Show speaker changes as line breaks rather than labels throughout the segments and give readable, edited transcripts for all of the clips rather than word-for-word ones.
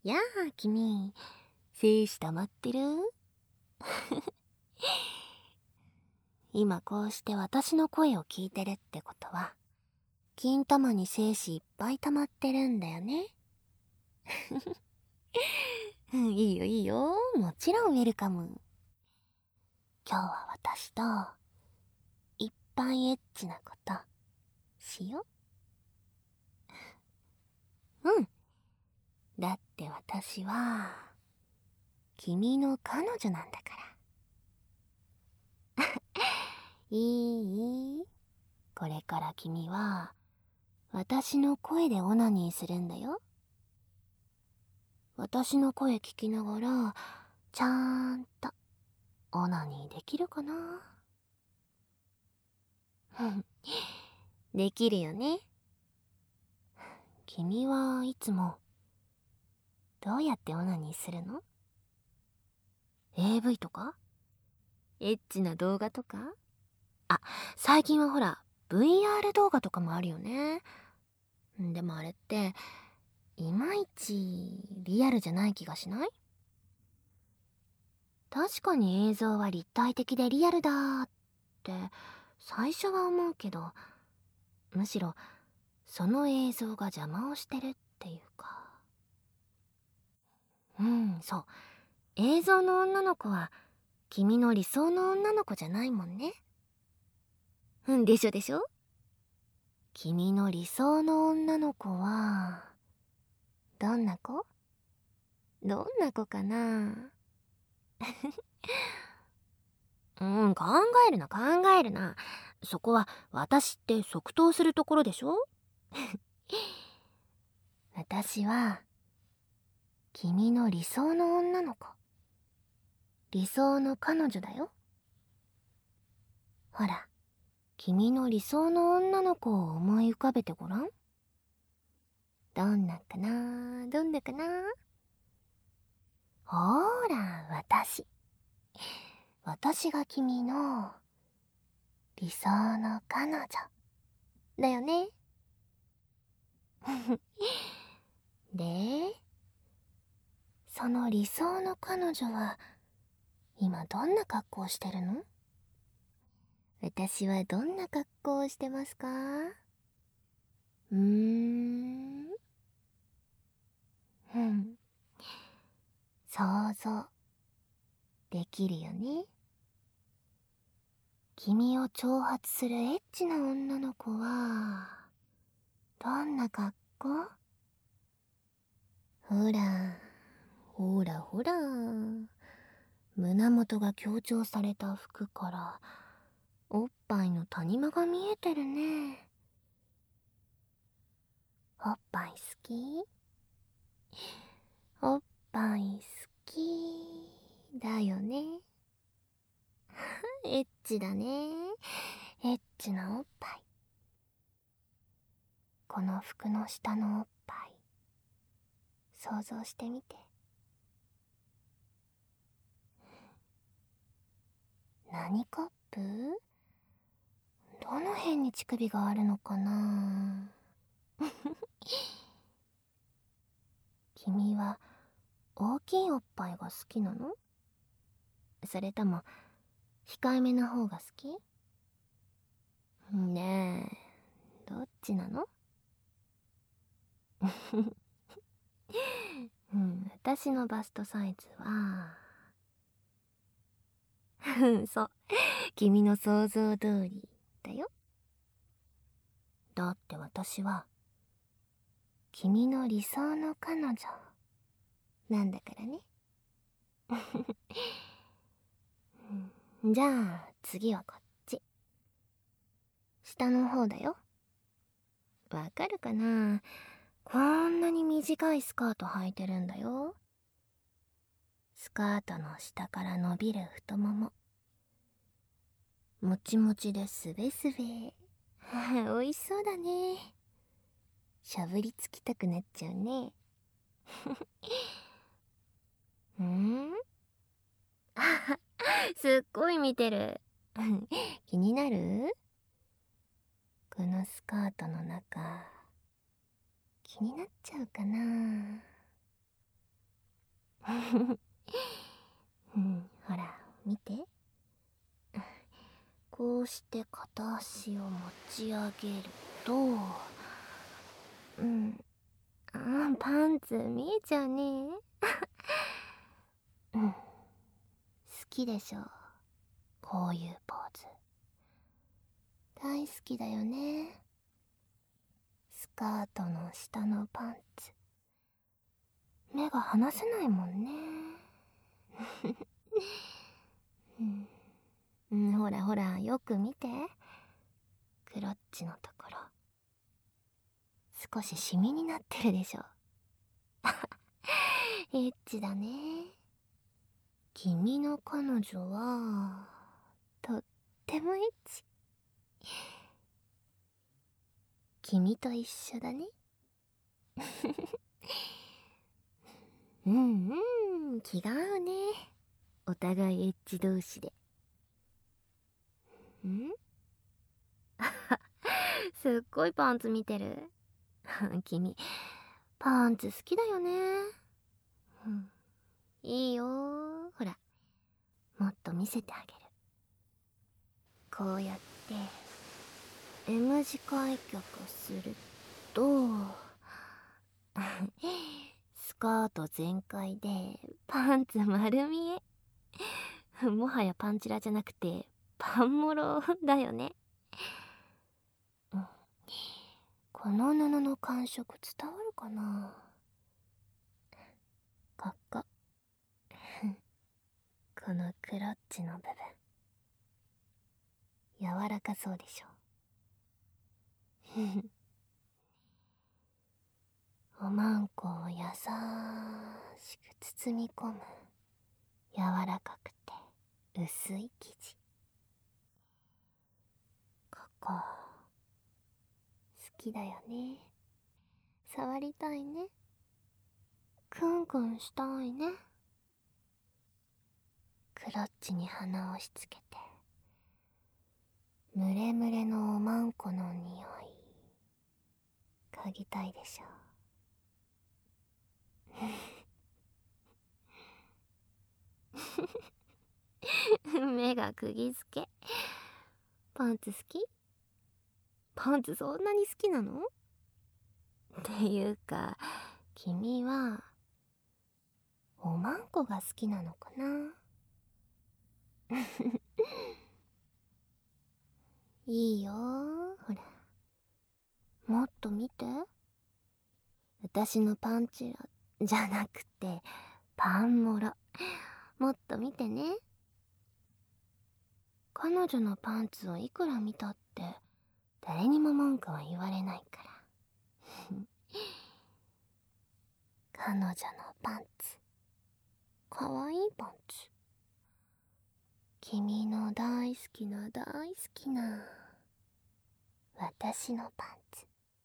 やあ、君、精子溜まってる？今こうして私の声を聞いてるってことは、金玉に精子いっぱい溜まってるんだよね。いいよいいよ、もちろんウェルカム。今日は私といっぱいエッチなことしよう。だって私は君の彼女なんだから。いい？これから君は私の声でオナニーするんだよ。私の声聞きながらちゃんとオナニーできるかな？できるよね。君はいつもどうやってオナニーするの？ AV とかエッチな動画とか？あ、最近はほら VR 動画とかもあるよね。でもあれっていまいちリアルじゃない気がしない？確かに映像は立体的でリアルだーって最初は思うけど、むしろその映像が邪魔をしてるっていうか。そう。映像の女の子は君の理想の女の子じゃないもんね。でしょでしょ？君の理想の女の子はどんな子？どんな子かな？考えるな考えるな。そこは私って即答するところでしょ？私は君の理想の女の子、理想の彼女だよ。ほら、君の理想の女の子を思い浮かべてごらん。どんなかなどんなかな？ほーら、私が君の理想の彼女だよね。で、その理想の彼女は今どんな格好をしてるの？私はどんな格好をしてますか？うん想像できるよね。君を挑発するエッチな女の子はどんな格好？ほらほらほら、胸元が強調された服からおっぱいの谷間が見えてるね。おっぱい好き？おっぱい好きだよね。エッチだね。エッチなおっぱい。この服の下のおっぱい想像してみて。何カップ？どの辺に乳首があるのかな？君は大きいおっぱいが好きなの？それとも控えめな方が好き？ねえ、どっちなの？私のバストサイズはそう、君の想像通りだよ。だって私は君の理想の彼女なんだからね。じゃあ次はこっち。下の方だよ。わかるかな？こんなに短いスカート履いてるんだよ。スカートの下から伸びる太もも。もちもちですべすべ。おいしそうだね。しゃぶりつきたくなっちゃうね。すっごい見てる。気になる？このスカートの中、気になっちゃうかな？ ほら見て。こうして片足を持ち上げると、パンツ見えちゃうね。好きでしょ、こういうポーズ。大好きだよね。スカートの下のパンツ、目が離せないもんね。ほらほら、よく見て。クロッチのところ、少しシミになってるでしょ。エッチだね。君の彼女はとってもエッチ。君と一緒だね。気が合うね。お互いエッチ同士で。すっごいパンツ見てる。君パンツ好きだよね。いいよ、ほら、もっと見せてあげる。こうやって M 字開脚するとスカート全開でパンツ丸見え。もはやパンチラじゃなくてパンモロだよね。この布の感触伝わるかな。こここのクロッチの部分、柔らかそうでしょ。おまんこを優しく包み込む柔らかくて薄い生地。ここ好きだよね。触りたいね。クンクンしたいね。クロッチに鼻を押し付けて、ムレムレのおまんこの匂い嗅ぎたいでしょ。目が釘付け。パンツ好き？パンツそんなに好きなの？っていうか、君はおまんこが好きなのかな。いいよ、ほら、もっと見て。私のパンチラじゃなくてパンモロ、もっと見てね。彼女のパンツをいくら見たって誰にも文句は言われないから。彼女のパンツ、かわいいパンツ。君の大好きな大好きな私のパンツ。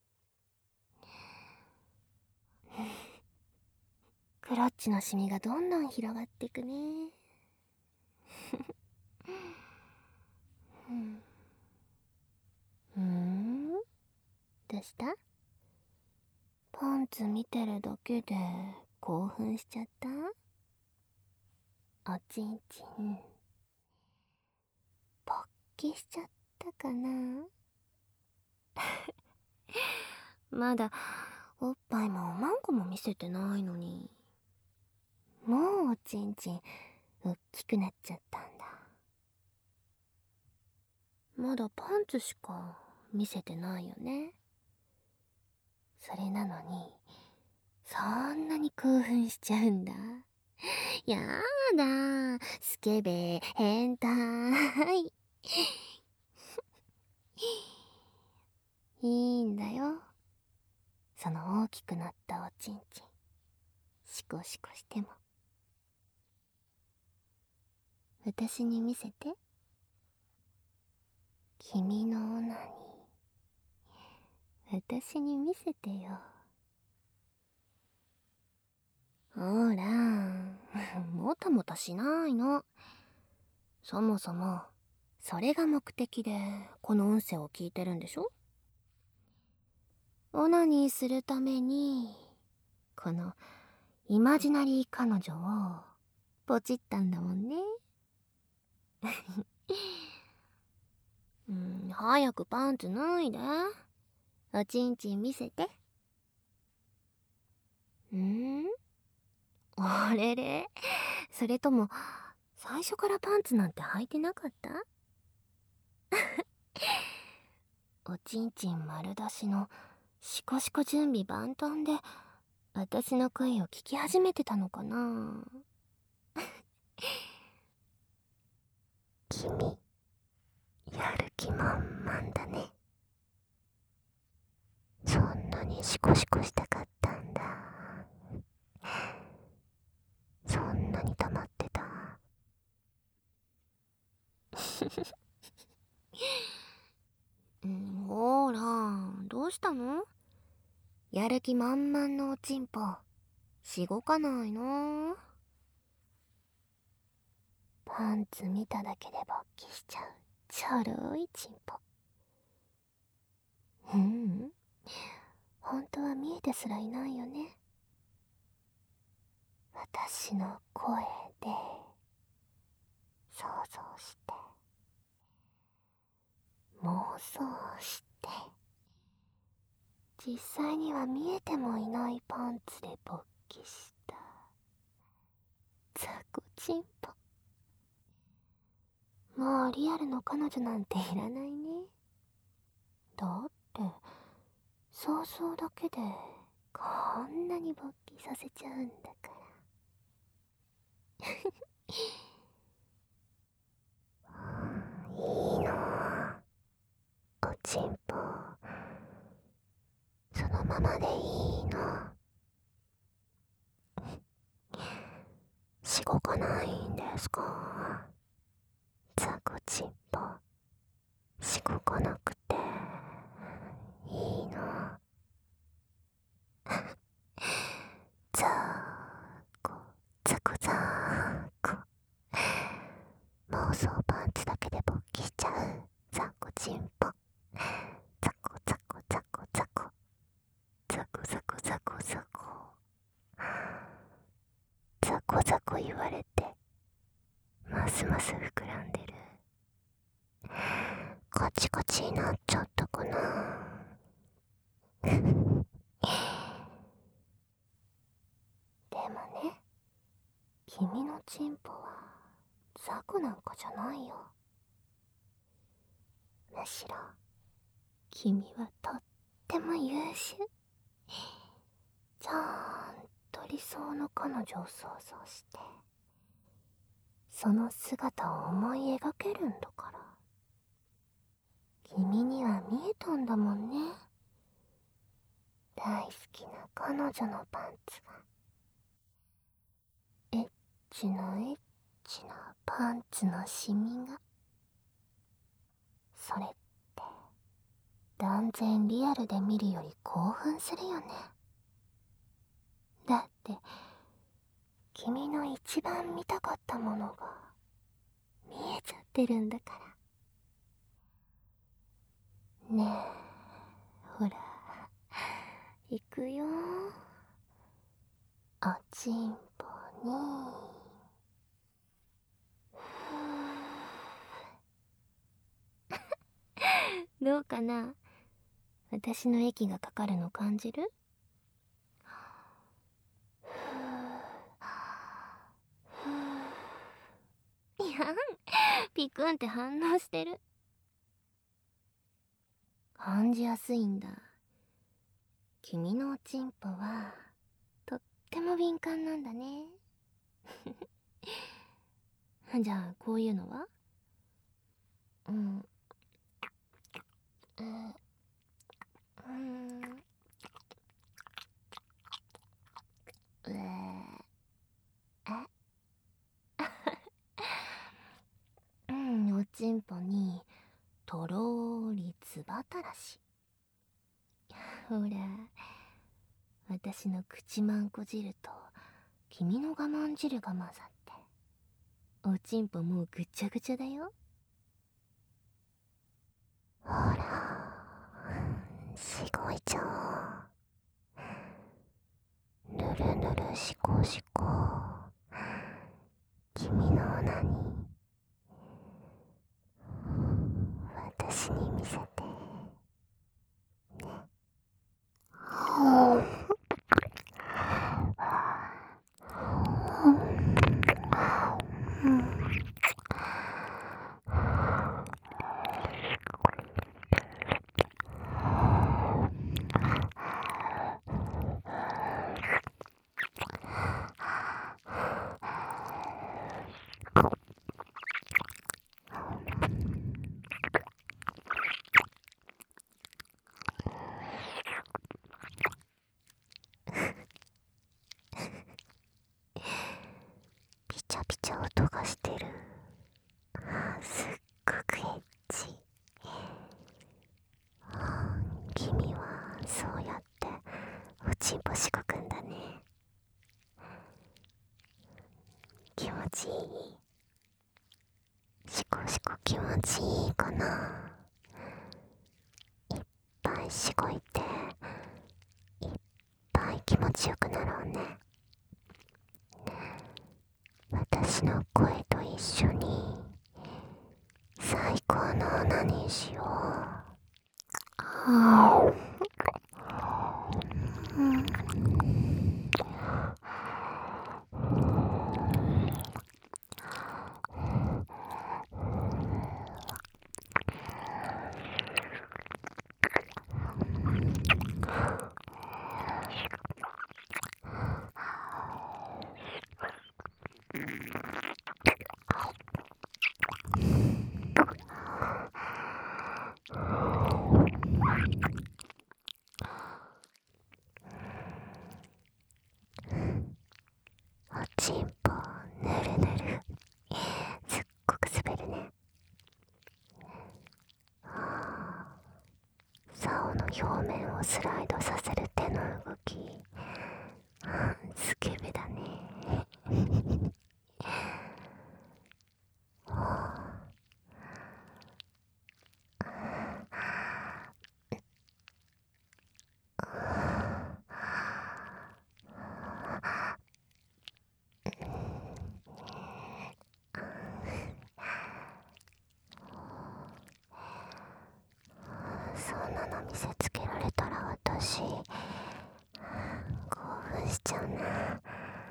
クロッチのシミがどんどん広がってくね。どうした？パンツ見てるだけで興奮しちゃった？おちんちん勃起しちゃったかな。まだおっぱいもおまんこも見せてないのに、もうおちんちんおっきくなっちゃったんだ。まだパンツしか見せてないよね。それなのにそんなに興奮しちゃうんだ。やだ、スケベ変態。いいんだよ、その大きくなったおちんちんシコシコしても。私に見せて。君のオナニー私に見せてよ。ほら、もたもたしないの。そもそもそれが目的でこの音声を聞いてるんでしょ。オナニーするためにこのイマジナリー彼女をポチったんだもんね。早くパンツ脱いで。おちんちん見せて。あれれ、それとも最初からパンツなんて履いてなかった？おちんちん丸出しのシコシコ準備万端で私の声を聞き始めてたのかな。君、やる気満々だね。そんなにシコシコしたかったんだ。そんなに溜まってた。ほら、どうしたの？やる気満々のおちんぽ、しごかないの？パンツ見ただけで勃起しちゃうちょろいちんぽ。本当は見えてすらいないよね。私の声で想像して妄想して実際には見えてもいないパンツで勃起した雑魚ちんぽ。もうリアルの彼女なんていらないね。だって想像だけでこんなに勃起させちゃうんだから。いいの、おちんぽ、そのままでいいの。しごかないんですか？ザコちんぽ、しごかなくていいの。ザコ、ザコザコ、妄想パンツだけで勃起しちゃうザコちんぽ。ザコザコザコザコ、ザコザコザコザコ、ザコザコ言われてますます膨らんでる。カチカチになっちゃったかな。でもね、君のチンポはザコなんかじゃないよ。むしろ君はとっても優秀。ちゃんと理想の彼女を想像してその姿を思い描けるんだから。君には見えたんだもんね。大好きな彼女のパンツが。エッチなエッチなパンツのシミが。それって断然リアルで見るより興奮するよね。だって君の一番見たかったものが見えちゃってるんだから。ねえ、ほら、行くよ。おちんぽにどうかな？私の息がかかるの感じる？いやん、ピクンって反応してる。感じやすいんだ。君のおちんぽはとっても敏感なんだね。じゃあこういうのは？うん、えおちんぽにとろーりつばたらし。ほら、私の口まんこ汁と君の我慢汁が混ざっておちんぽもうぐちゃぐちゃだよ。ほら、しごいちゃおう。ぬるるぬるしこしこ、君のオナニー私に見せてね。ピチャピチャ音がしてる。すっごくエッチ。君はそうやっておちんぽしごくんだね。気持ちいい？しこしこ気持ちいいかな。いっぱいしごいていっぱい気持ちよくなろうね。私の声と一緒に最高のオナニーしよう。おちんぽぬるぬる、すっごく滑るね。竿の表面をスライドさせる手の動き、スケベだね。そんなの見せつけられたら私興奮しちゃうな。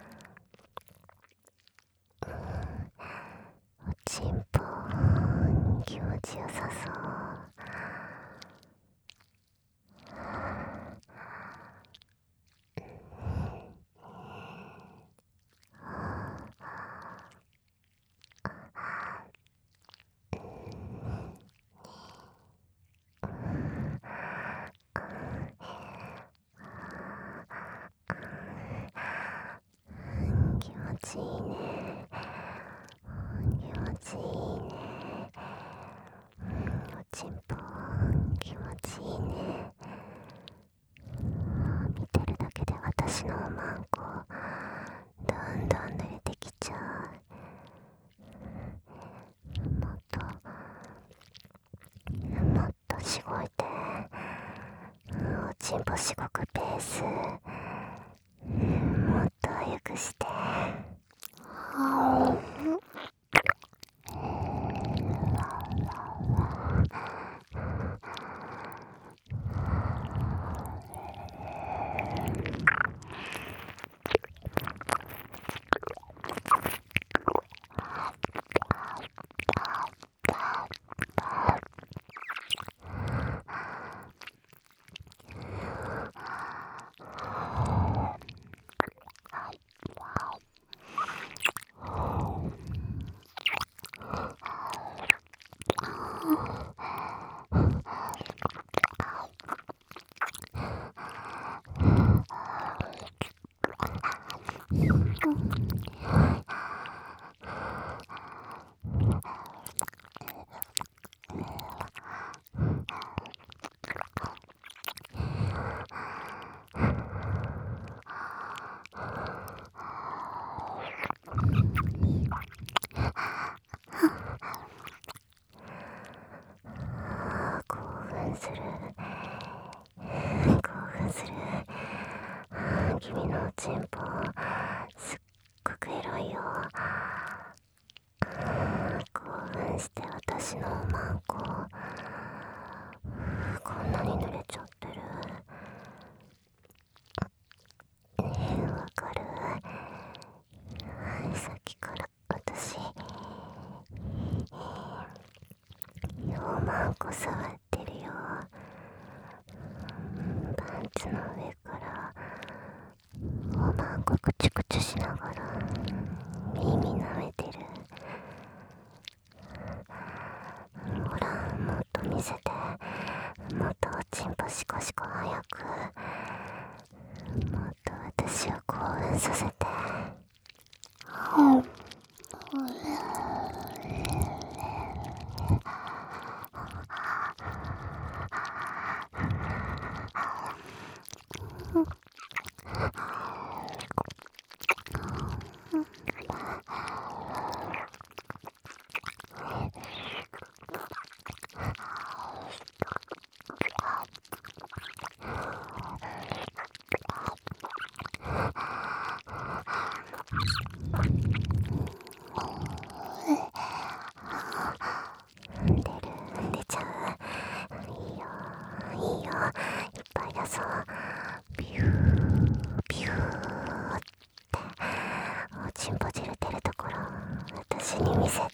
おちんぽ気持ちよさそう。気持ちいいね。気持ちいいね。おちんぽ気持ちいいね。見てるだけで私のおまんこどんどん濡れてきちゃう。もっとしごいて、おちんぽしごくペースもっと早くして。興奮する。君のおちんぽ私のおまんここんなに濡れちゃってる。ねえ、わかる？さっきから私おまんこ触ってるよ。パンツの上からおまんこくちゅくちゅしながら耳舐めてる。ほら、もっと見せて。もっとおちんぽシコシコ早く。もっと私を興奮させて。出ちゃう。いいよいいよ、いっぱい出そう。ビュービューっておちんぽ汁出るところ私に見せて。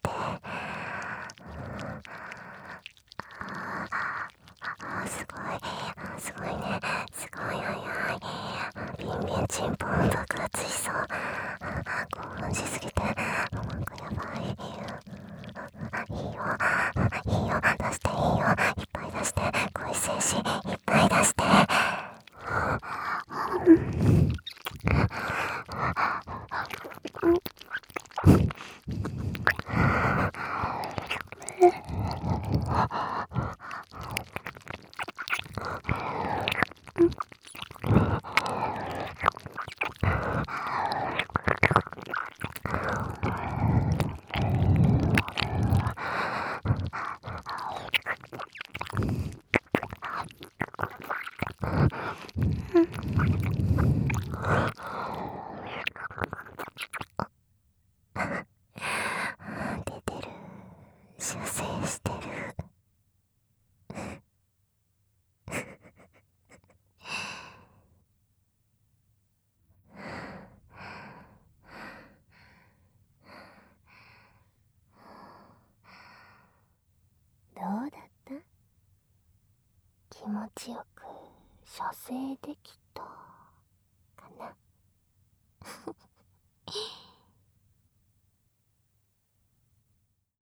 すごいすごいね、すごい早い。ビンビンチンポン爆発しそう。興奮しすぎてなんかやばい。いいよいいよ、出していいよ、いっぱい出して。恋精子いっぱい出して。出てる、射精してる。どうだった？気持ちよく射精できた？